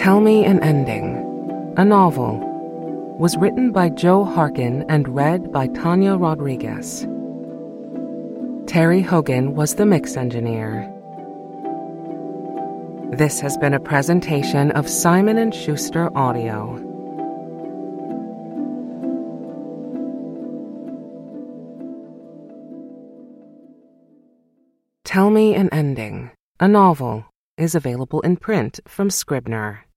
Tell Me an Ending, a novel, was written by Joe Harkin and read by Tanya Rodriguez. Terry Hogan was the mix engineer. This has been a presentation of Simon & Schuster Audio. Tell Me an Ending, a novel, is available in print from Scribner.